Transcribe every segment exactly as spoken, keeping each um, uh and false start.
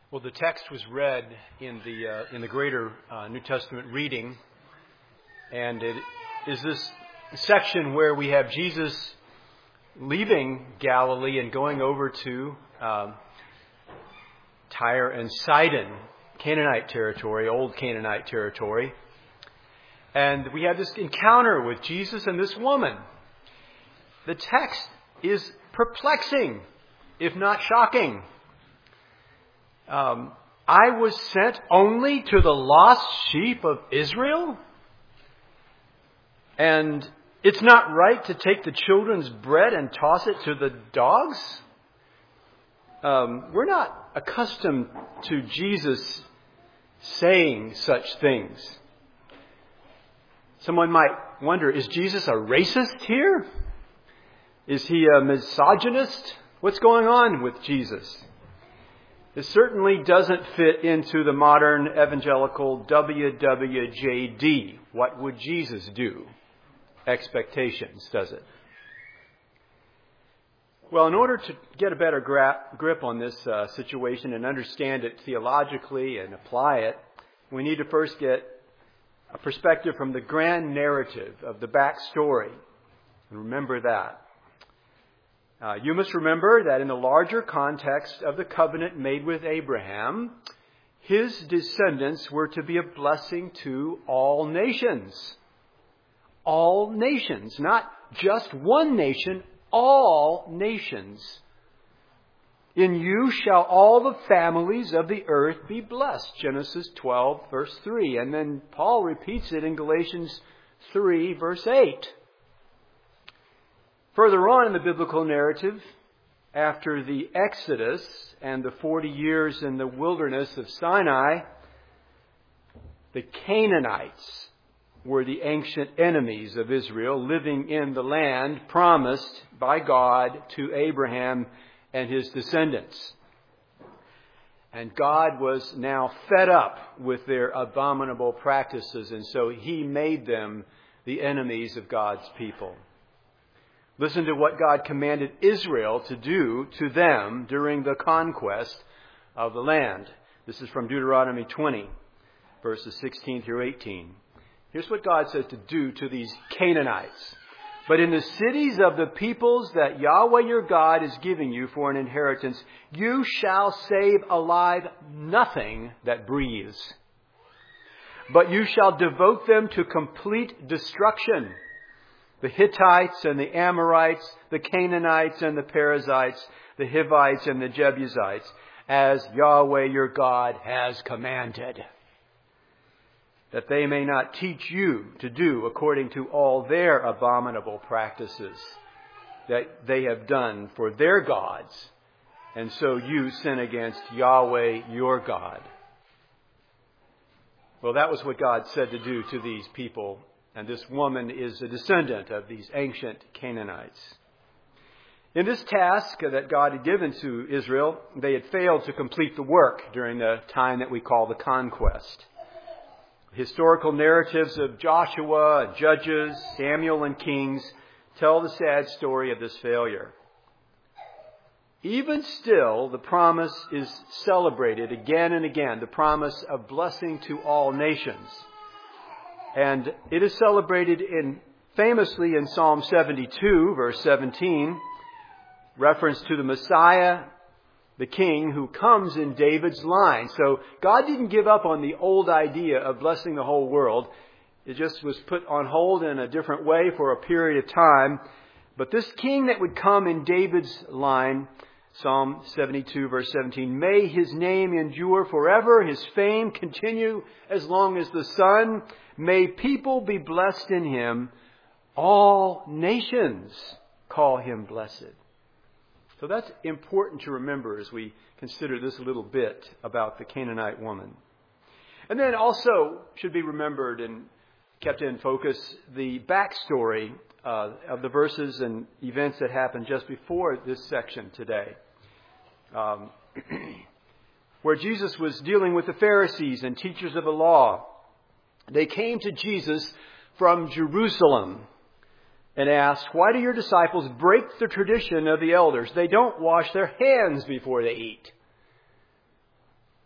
Well, the text was read in the uh, in the greater uh, New Testament reading, and it is this section where we have Jesus leaving Galilee and going over to um, Tyre and Sidon, Canaanite territory, old Canaanite territory. And we have this encounter with Jesus and this woman. The text is perplexing, if not shocking. Um, I was sent only to the lost sheep of Israel? And it's not right to take the children's bread and toss it to the dogs? Um, we're not accustomed to Jesus saying such things. Someone might wonder, is Jesus a racist here? Is he a misogynist? What's going on with Jesus? It certainly doesn't fit into the modern evangelical W W J D. What would Jesus do? Expectations, does it? Well, in order to get a better gra- grip on this uh, situation and understand it theologically and apply it, we need to first get a perspective from the grand narrative of the backstory. And remember that. Uh, you must remember that in the larger context of the covenant made with Abraham, his descendants were to be a blessing to all nations. All nations, not just one nation, all nations. In you shall all the families of the earth be blessed. Genesis twelve, verse three. And then Paul repeats it in Galatians three, verse eight. Further on in the biblical narrative, after the Exodus and the forty years in the wilderness of Sinai, the Canaanites were the ancient enemies of Israel, living in the land promised by God to Abraham and his descendants. And God was now fed up with their abominable practices, and so He made them the enemies of God's people. Listen to what God commanded Israel to do to them during the conquest of the land. This is from Deuteronomy twenty, verses sixteen through eighteen. Here's what God says to do to these Canaanites. But in the cities of the peoples that Yahweh your God is giving you for an inheritance, you shall save alive nothing that breathes. But you shall devote them to complete destruction. The Hittites and the Amorites, the Canaanites and the Perizzites, the Hivites and the Jebusites, as Yahweh your God has commanded, that they may not teach you to do according to all their abominable practices that they have done for their gods, and so you sin against Yahweh your God. Well, that was what God said to do to these people. And this woman is a descendant of these ancient Canaanites. In this task that God had given to Israel, they had failed to complete the work during the time that we call the conquest. Historical narratives of Joshua, Judges, Samuel, and Kings tell the sad story of this failure. Even still, the promise is celebrated again and again, the promise of blessing to all nations. And it is celebrated in famously in Psalm seventy-two, verse seventeen, reference to the Messiah, the King, who comes in David's line. So God didn't give up on the old idea of blessing the whole world. It just was put on hold in a different way for a period of time. But this King that would come in David's line, Psalm seventy-two, verse seventeen, may His name endure forever, His fame continue as long as the sun. May people be blessed in Him. All nations call Him blessed. So that's important to remember as we consider this little bit about the Canaanite woman. And then also should be remembered and kept in focus the backstory uh, of the verses and events that happened just before this section today. Um, where Jesus was dealing with the Pharisees and teachers of the law. They came to Jesus from Jerusalem and asked, why do your disciples break the tradition of the elders? They don't wash their hands before they eat.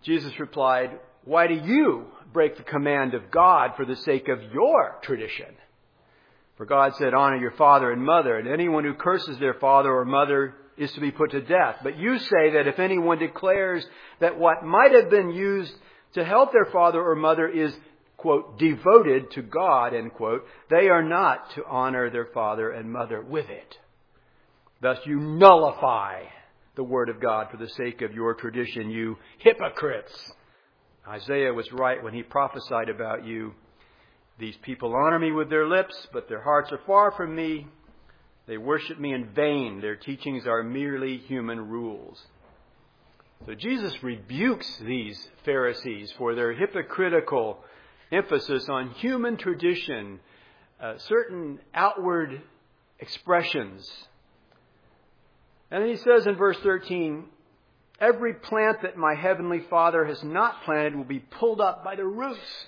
Jesus replied, "Why do you break the command of God for the sake of your tradition? For God said, 'Honor your father and mother,' and anyone who curses their father or mother is to be put to death. But you say that if anyone declares that what might have been used to help their father or mother is, quote, devoted to God, end quote, they are not to honor their father and mother with it. Thus you nullify the word of God for the sake of your tradition, you hypocrites. Isaiah was right when he prophesied about you. These people honor me with their lips, but their hearts are far from me. They worship me in vain. Their teachings are merely human rules." So Jesus rebukes these Pharisees for their hypocritical emphasis on human tradition, uh, certain outward expressions. And then he says in verse thirteen, "Every plant that my heavenly Father has not planted will be pulled up by the roots."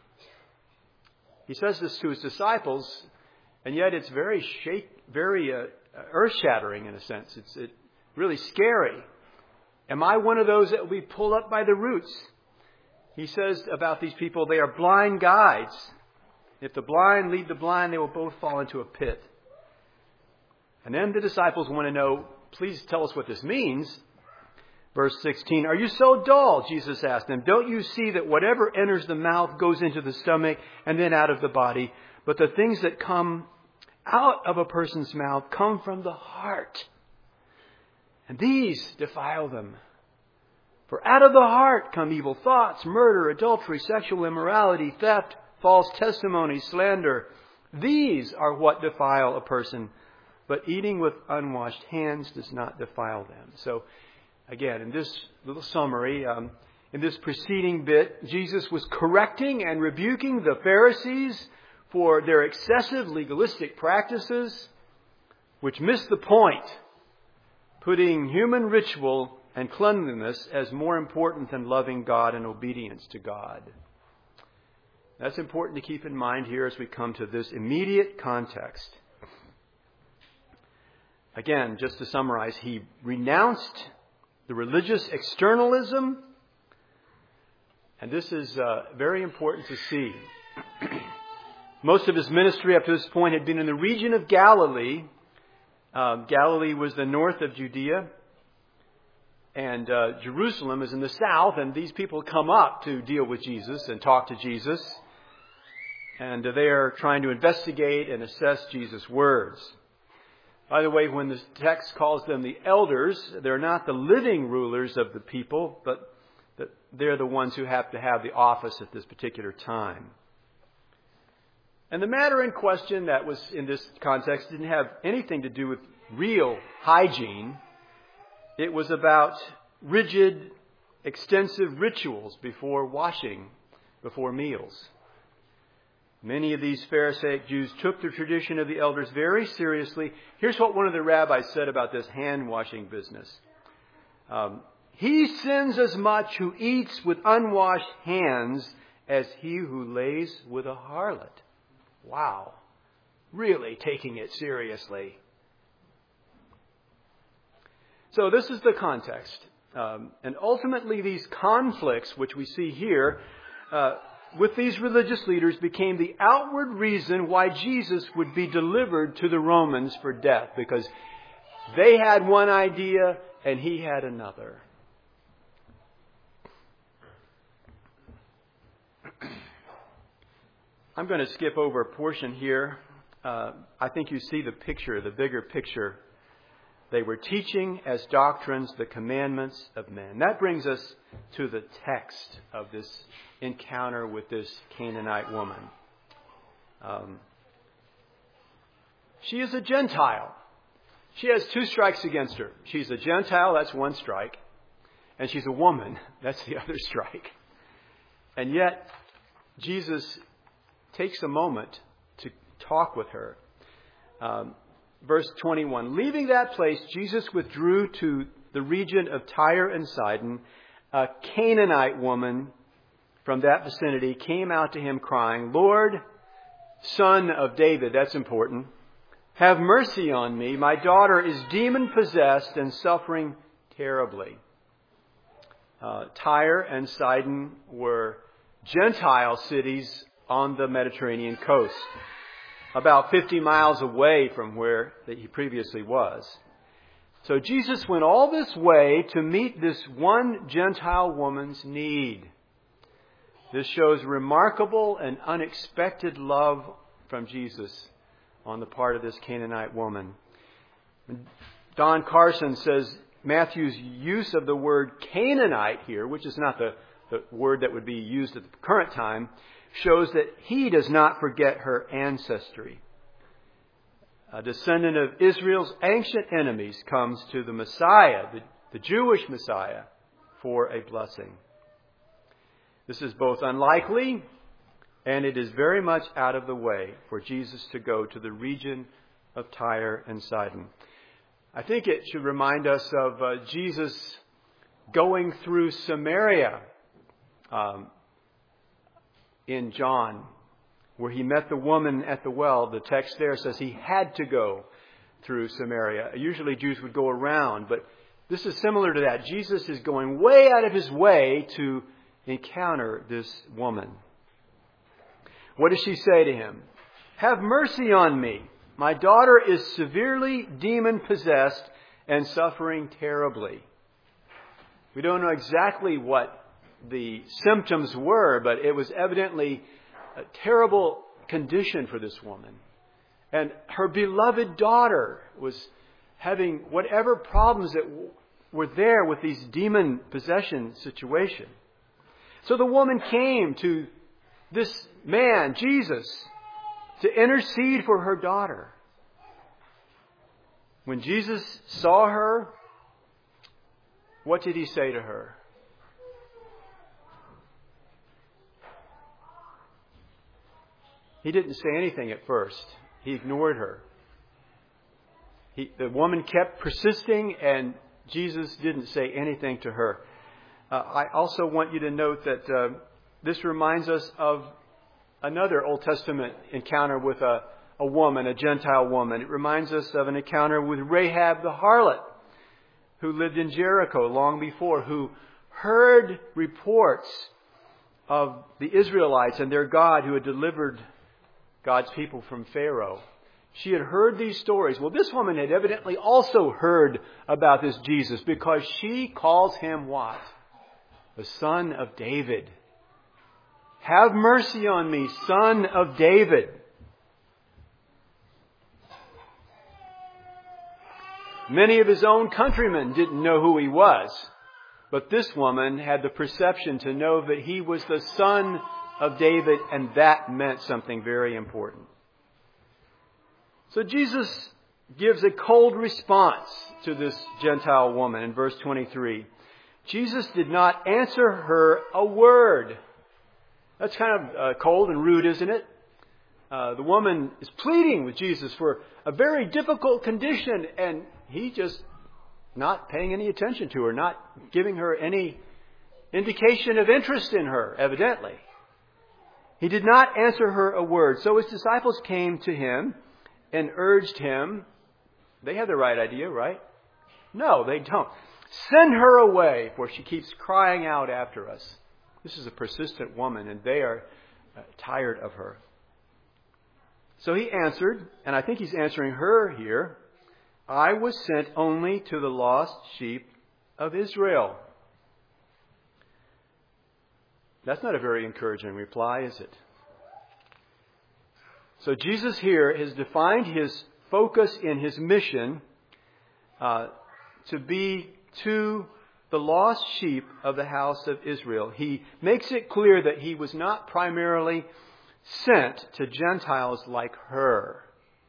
He says this to his disciples, and yet it's very shake, very uh, earth-shattering in a sense. It's it, really scary. Am I one of those that will be pulled up by the roots? He says about these people, they are blind guides. If the blind lead the blind, they will both fall into a pit. And then the disciples want to know, please tell us what this means. Verse sixteen, "Are you so dull?" Jesus asked them. "Don't you see that whatever enters the mouth goes into the stomach and then out of the body? But the things that come out of a person's mouth come from the heart. And these defile them. For out of the heart come evil thoughts, murder, adultery, sexual immorality, theft, false testimony, slander. These are what defile a person. But eating with unwashed hands does not defile them." So, again, in this little summary, um, in this preceding bit, Jesus was correcting and rebuking the Pharisees for their excessive legalistic practices, which missed the point, putting human ritual and cleanliness as more important than loving God and obedience to God. That's important to keep in mind here as we come to this immediate context. Again, just to summarize, he renounced the religious externalism, and this is uh, very important to see. Most of his ministry up to this point had been in the region of Galilee. Uh, Galilee was the north of Judea, and uh, Jerusalem is in the south, and these people come up to deal with Jesus and talk to Jesus, and uh, they are trying to investigate and assess Jesus' words. By the way, when the text calls them the elders, they're not the living rulers of the people, but they're the ones who have to have the office at this particular time. And the matter in question that was in this context didn't have anything to do with real hygiene. It was about rigid, extensive rituals before washing, before meals. Many of these Pharisaic Jews took the tradition of the elders very seriously. Here's what one of the rabbis said about this hand-washing business. Um, he sins as much who eats with unwashed hands as he who lays with a harlot. Wow. Really taking it seriously. So this is the context. Um, and ultimately these conflicts, which we see here, uh, with these religious leaders became the outward reason why Jesus would be delivered to the Romans for death, because they had one idea and he had another. I'm going to skip over a portion here. Uh, I think you see the picture, the bigger picture. They were teaching as doctrines the commandments of men. That brings us to the text of this encounter with this Canaanite woman. Um, she is a Gentile. She has two strikes against her. She's a Gentile, that's one strike. And she's a woman, that's the other strike. And yet, Jesus takes a moment to talk with her. Um, verse twenty-one, leaving that place, Jesus withdrew to the region of Tyre and Sidon. A Canaanite woman from that vicinity came out to him crying, Lord, Son of David, that's important, have mercy on me. My daughter is demon-possessed and suffering terribly. Uh, Tyre and Sidon were Gentile cities on the Mediterranean coast, about fifty miles away from where he previously was. So Jesus went all this way to meet this one Gentile woman's need. This shows remarkable and unexpected love from Jesus on the part of this Canaanite woman. Don Carson says Matthew's use of the word Canaanite here, which is not the, the word that would be used at the current time, shows that he does not forget her ancestry. A descendant of Israel's ancient enemies comes to the Messiah, the, the Jewish Messiah, for a blessing. This is both unlikely and it is very much out of the way for Jesus to go to the region of Tyre and Sidon. I think it should remind us of uh, Jesus going through Samaria um, in John, where he met the woman at the well. The text there says he had to go through Samaria. Usually Jews would go around, but this is similar to that. Jesus is going way out of his way to encounter this woman. What does she say to him? "Have mercy on me. My daughter is severely demon-possessed and suffering terribly." We don't know exactly what the symptoms were, but it was evidently a terrible condition for this woman. And her beloved daughter was having whatever problems that were there with these demon possession situation. So the woman came to this man, Jesus, to intercede for her daughter. When Jesus saw her, what did he say to her? He didn't say anything at first. He ignored her. He, the woman kept persisting, and Jesus didn't say anything to her. Uh, I also want you to note that uh, this reminds us of another Old Testament encounter with a, a woman, a Gentile woman. It reminds us of an encounter with Rahab the harlot, who lived in Jericho long before, who heard reports of the Israelites and their God who had delivered God's people from Pharaoh. She had heard these stories. Well, this woman had evidently also heard about this Jesus, because she calls him what? The Son of David. "Have mercy on me, Son of David." Many of his own countrymen didn't know who he was, but this woman had the perception to know that he was the Son of David, and that meant something very important. So Jesus gives a cold response to this Gentile woman in verse twenty-three. Jesus did not answer her a word. That's kind of uh, cold and rude, isn't it? Uh, the woman is pleading with Jesus for a very difficult condition, and he just not paying any attention to her, not giving her any indication of interest in her, evidently. He did not answer her a word. So his disciples came to him and urged him. They had the right idea, right? No, they don't. "Send her away, for she keeps crying out after us." This is a persistent woman, and they are uh, tired of her. So he answered, and I think he's answering her here, "I was sent only to the lost sheep of Israel." That's not a very encouraging reply, is it? So Jesus here has defined his focus in his mission uh, to be to the lost sheep of the house of Israel. He makes it clear that he was not primarily sent to Gentiles like her.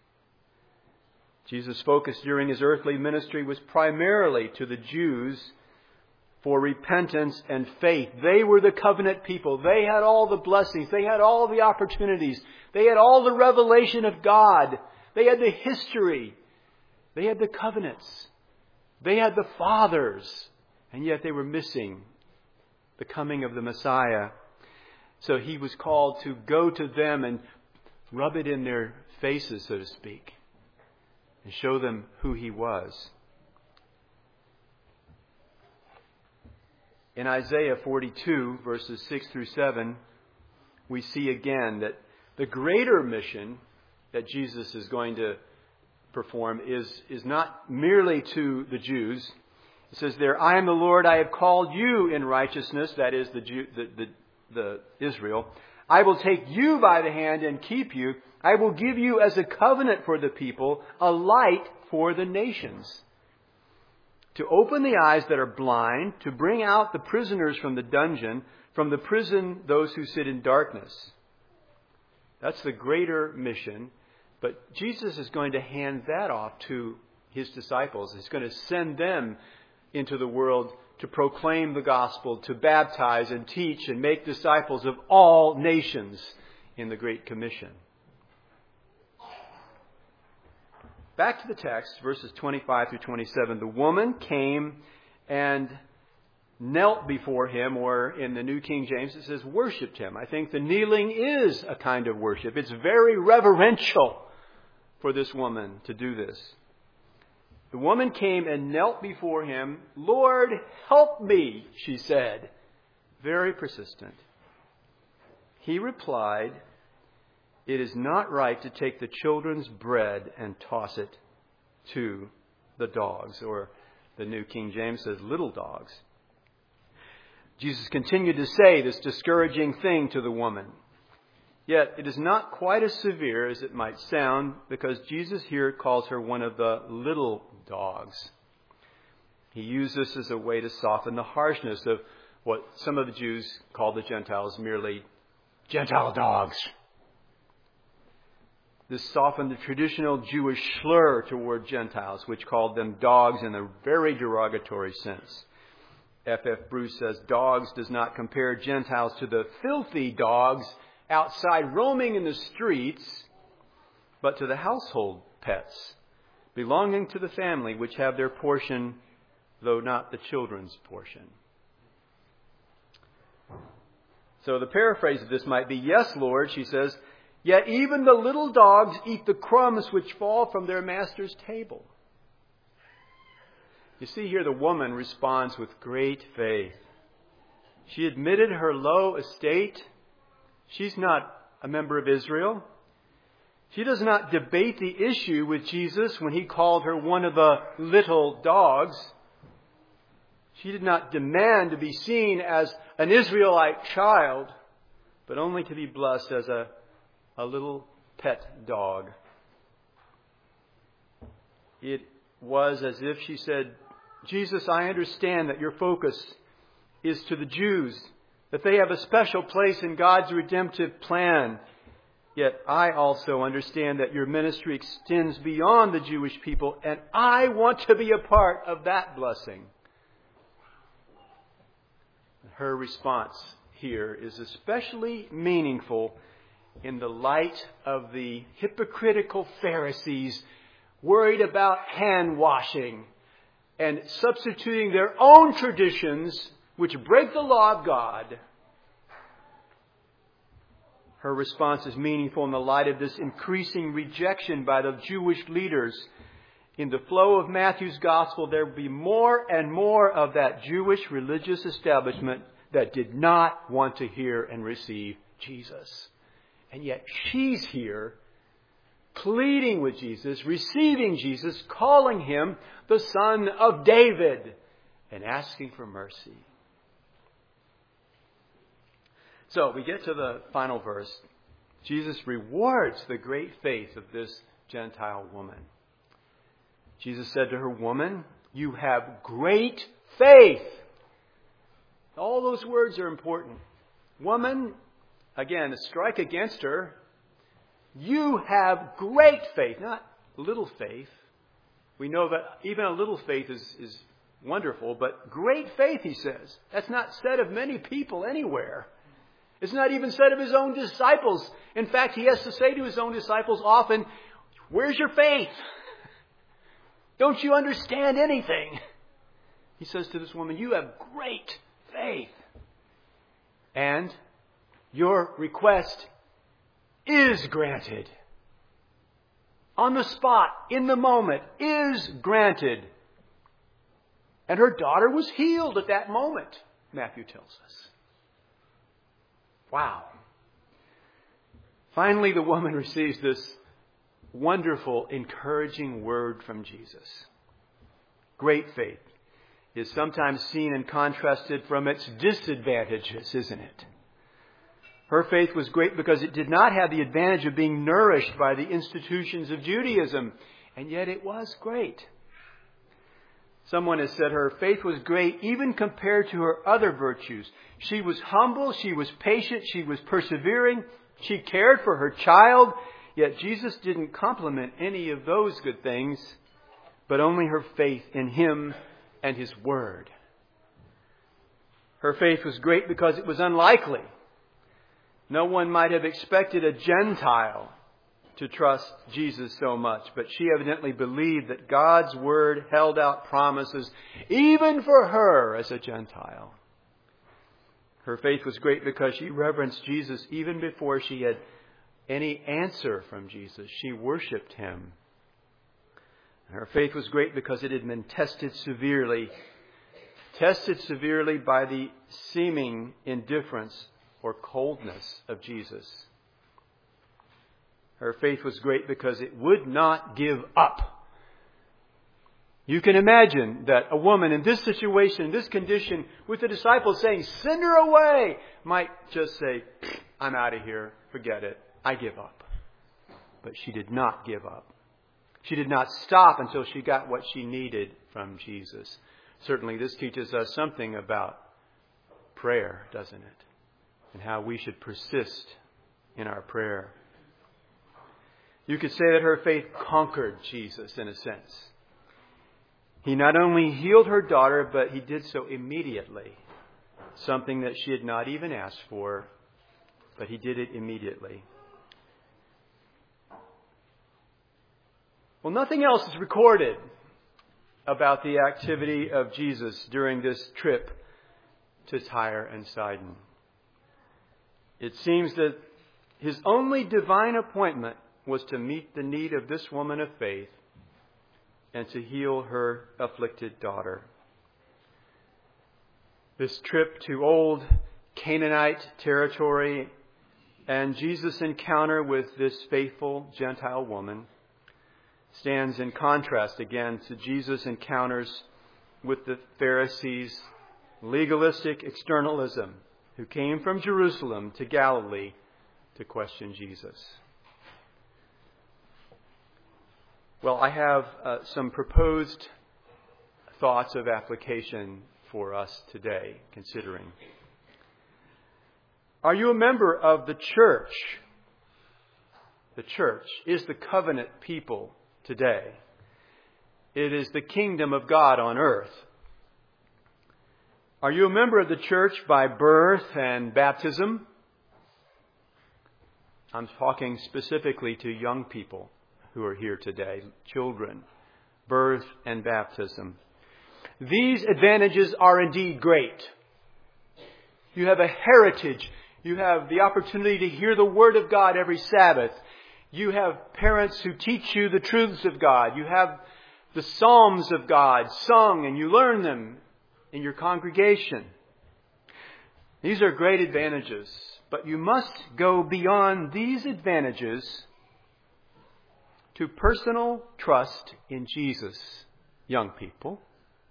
Jesus' focus during his earthly ministry was primarily to the Jews for repentance and faith. They were the covenant people. They had all the blessings. They had all the opportunities. They had all the revelation of God. They had the history. They had the covenants. They had the fathers. And yet they were missing the coming of the Messiah. So he was called to go to them and rub it in their faces, so to speak, and show them who he was. In Isaiah forty-two, verses six through seven, we see again that the greater mission that Jesus is going to perform is, is not merely to the Jews. It says there, I am the Lord, I have called you in righteousness, that is the, Jew, the, the, the Israel. I will take you by the hand and keep you. I will give you as a covenant for the people, a light for the nations. To open the eyes that are blind, to bring out the prisoners from the dungeon, from the prison those who sit in darkness. That's the greater mission. But Jesus is going to hand that off to His disciples. He's going to send them into the world to proclaim the gospel, to baptize and teach and make disciples of all nations in the Great Commission. Back to the text, verses twenty-five through twenty-seven. The woman came and knelt before Him, or in the New King James it says worshipped Him. I think the kneeling is a kind of worship. It's very reverential for this woman to do this. The woman came and knelt before Him. Lord, help me, she said. Very persistent. He replied, it is not right to take the children's bread and toss it to the dogs. Or the New King James says little dogs. Jesus continued to say this discouraging thing to the woman. Yet it is not quite as severe as it might sound, because Jesus here calls her one of the little dogs. He used this as a way to soften the harshness of what some of the Jews called the Gentiles merely Gentile dogs. This softened the traditional Jewish slur toward Gentiles, which called them dogs in a very derogatory sense. F F Bruce says, dogs does not compare Gentiles to the filthy dogs outside roaming in the streets, but to the household pets belonging to the family, which have their portion, though not the children's portion. So the paraphrase of this might be, yes, Lord, she says, yet even the little dogs eat the crumbs which fall from their master's table. You see here the woman responds with great faith. She admitted her low estate. She's not a member of Israel. She does not debate the issue with Jesus when He called her one of the little dogs. She did not demand to be seen as an Israelite child, but only to be blessed as a, a little pet dog. It was as if she said, Jesus, I understand that your focus is to the Jews, that they have a special place in God's redemptive plan. Yet I also understand that your ministry extends beyond the Jewish people, and I want to be a part of that blessing. Her response here is especially meaningful in the light of the hypocritical Pharisees worried about hand washing and substituting their own traditions which break the law of God. Her response is meaningful in the light of this increasing rejection by the Jewish leaders. In the flow of Matthew's gospel, there will be more and more of that Jewish religious establishment that did not want to hear and receive Jesus. And yet she's here, pleading with Jesus, receiving Jesus, calling Him the Son of David, and asking for mercy. So we get to the final verse. Jesus rewards the great faith of this Gentile woman. Jesus said to her, woman, you have great faith. All those words are important. Woman, again, a strike against her. You have great faith, not little faith. We know that even a little faith is, is wonderful, but great faith, he says. That's not said of many people anywhere. It's not even said of His own disciples. In fact, He has to say to His own disciples often, where's your faith? Don't you understand anything? He says to this woman, you have great faith. And your request is granted. On the spot, in the moment, is granted. And her daughter was healed at that moment. Matthew tells us. Wow. Finally, the woman receives this wonderful, encouraging word from Jesus. Great faith is sometimes seen and contrasted from its disadvantages, isn't it? Her faith was great because it did not have the advantage of being nourished by the institutions of Judaism, and yet it was great. Someone has said her faith was great even compared to her other virtues. She was humble, she was patient, she was persevering, she cared for her child, yet Jesus didn't compliment any of those good things, but only her faith in Him and His Word. Her faith was great because it was unlikely. No one might have expected a Gentile to trust Jesus so much, but she evidently believed that God's Word held out promises even for her as a Gentile. Her faith was great because she reverenced Jesus even before she had any answer from Jesus. She worshiped Him. Her faith was great because it had been tested severely, tested severely by the seeming indifference or coldness of Jesus. Her faith was great because it would not give up. You can imagine that a woman in this situation, in this condition, with the disciples saying, "Send her away," might just say, "I'm out of here. Forget it. I give up." But she did not give up. She did not stop until she got what she needed from Jesus. Certainly this teaches us something about prayer, doesn't it? And how we should persist in our prayer. You could say that her faith conquered Jesus in a sense. He not only healed her daughter, but He did so immediately. Something that she had not even asked for, but He did it immediately. Well, nothing else is recorded about the activity of Jesus during this trip to Tyre and Sidon. It seems that His only divine appointment was to meet the need of this woman of faith and to heal her afflicted daughter. This trip to old Canaanite territory and Jesus' encounter with this faithful Gentile woman stands in contrast again to Jesus' encounters with the Pharisees' legalistic externalism who came from Jerusalem to Galilee to question Jesus. Well, I have uh, some proposed thoughts of application for us today, considering. Are you a member of the church? The church is the covenant people today. It is the kingdom of God on earth. Are you a member of the church by birth and baptism? I'm talking specifically to young people who are here today, children, birth and baptism. These advantages are indeed great. You have a heritage. You have the opportunity to hear the Word of God every Sabbath. You have parents who teach you the truths of God. You have the Psalms of God sung and you learn them in your congregation. These are great advantages, but you must go beyond these advantages to personal trust in Jesus, young people.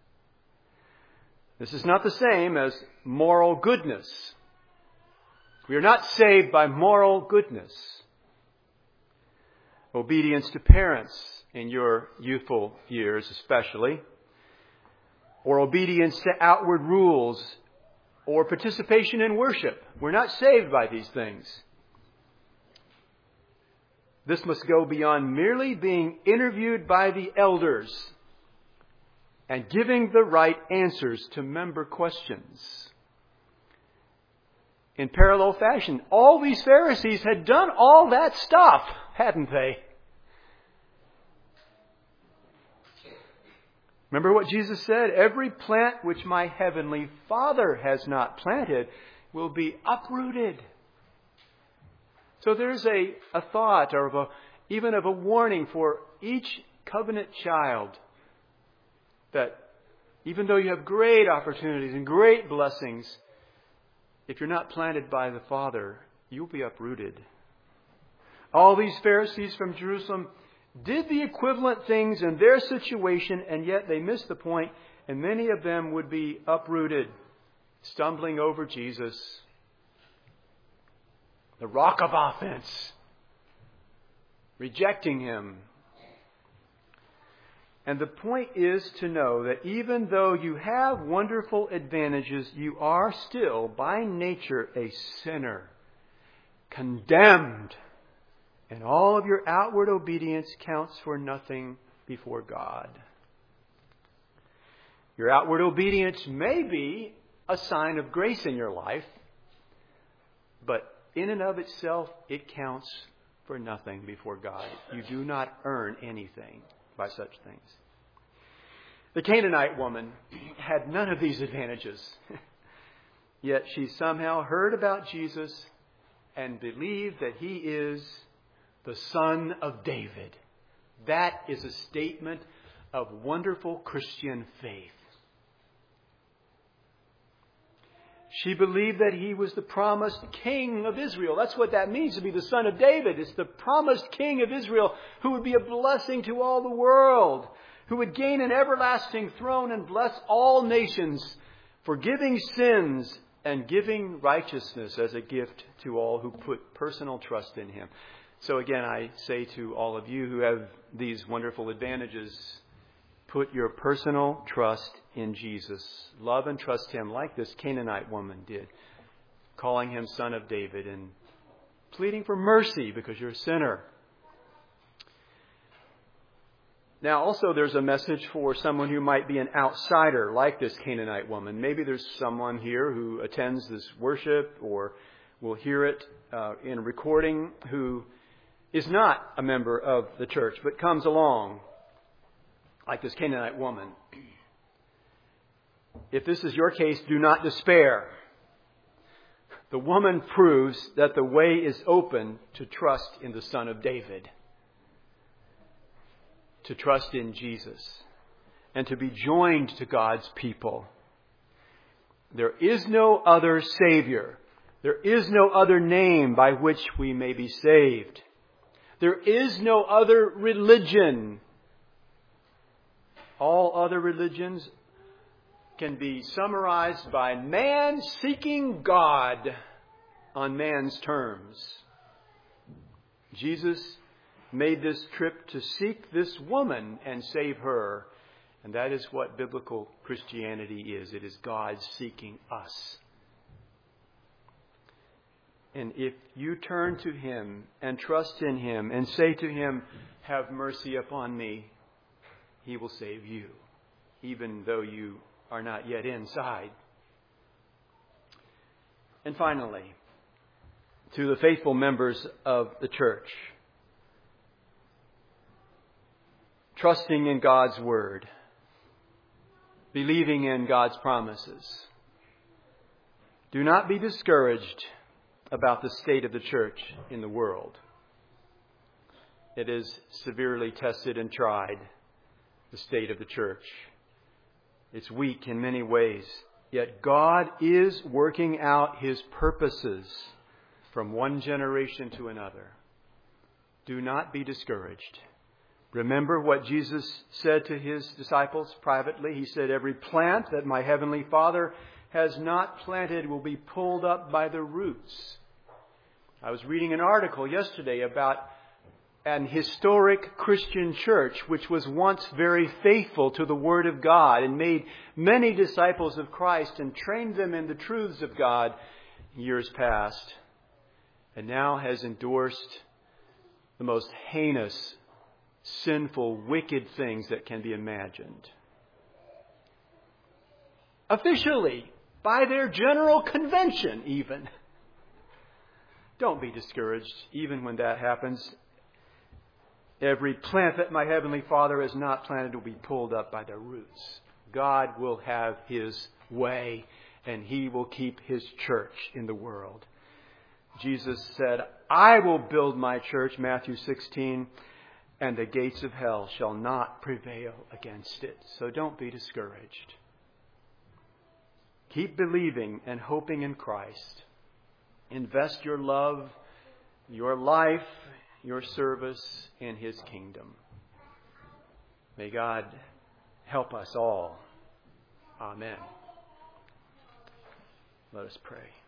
This is not the same as moral goodness. We are not saved by moral goodness. Obedience to parents in your youthful years especially, or obedience to outward rules, or participation in worship. We're not saved by these things. This must go beyond merely being interviewed by the elders and giving the right answers to member questions. In parallel fashion, all these Pharisees had done all that stuff, hadn't they? Remember what Jesus said? Every plant which my heavenly Father has not planted will be uprooted. So there's a, a thought or of a, even of a warning for each covenant child that Even though you have great opportunities and great blessings, if you're not planted by the Father, you'll be uprooted. All these Pharisees from Jerusalem did the equivalent things in their situation, and yet they missed the point, and many of them would be uprooted, stumbling over Jesus, the rock of offense, rejecting Him. And the point is to know that even though you have wonderful advantages, you are still, by nature, a sinner, condemned. And all of your outward obedience counts for nothing before God. Your outward obedience may be a sign of grace in your life, but in and of itself, it counts for nothing before God. You do not earn anything by such things. The Canaanite woman had none of these advantages. Yet she somehow heard about Jesus and believed that He is the Son of David. That is a statement of wonderful Christian faith. She believed that He was the promised King of Israel. That's what that means, to be the Son of David. It's the promised King of Israel who would be a blessing to all the world, who would gain an everlasting throne and bless all nations, forgiving sins and giving righteousness as a gift to all who put personal trust in Him. So again, I say to all of you who have these wonderful advantages, put your personal trust in Jesus. Love and trust Him like this Canaanite woman did, calling Him Son of David and pleading for mercy because you're a sinner. Now, also there's a message for someone who might be an outsider like this Canaanite woman. Maybe there's someone here who attends this worship or will hear it uh, in a recording who is not a member of the church but comes along like this Canaanite woman. If this is your case, do not despair. The woman proves that the way is open to trust in the Son of David, to trust in Jesus, and to be joined to God's people. There is no other Savior. There is no other name by which we may be saved. There is no other religion. All other religions can be summarized by man seeking God on man's terms. Jesus made this trip to seek this woman and save her. And that is what biblical Christianity is. It is God seeking us. And if you turn to Him and trust in Him and say to Him, "Have mercy upon me," He will save you, even though you are not yet inside. And finally, to the faithful members of the church, trusting in God's Word, believing in God's promises, do not be discouraged about the state of the church in the world. It is severely tested and tried, the state of the church. It's weak in many ways, yet God is working out His purposes from one generation to another. Do not be discouraged. Remember what Jesus said to His disciples privately. He said, "Every plant that my heavenly Father has not planted will be pulled up by the roots." I was reading an article yesterday about an historic Christian church which was once very faithful to the Word of God and made many disciples of Christ and trained them in the truths of God in years past, and now has endorsed the most heinous, sinful, wicked things that can be imagined. Officially, by their general convention even. Don't be discouraged, even when that happens. Every plant that my heavenly Father has not planted will be pulled up by the roots. God will have His way, and He will keep His church in the world. Jesus said, "I will build my church," Matthew sixteen, "and the gates of hell shall not prevail against it." So don't be discouraged. Keep believing and hoping in Christ. Invest your love, your life, your service in His kingdom. May God help us all. Amen. Let us pray.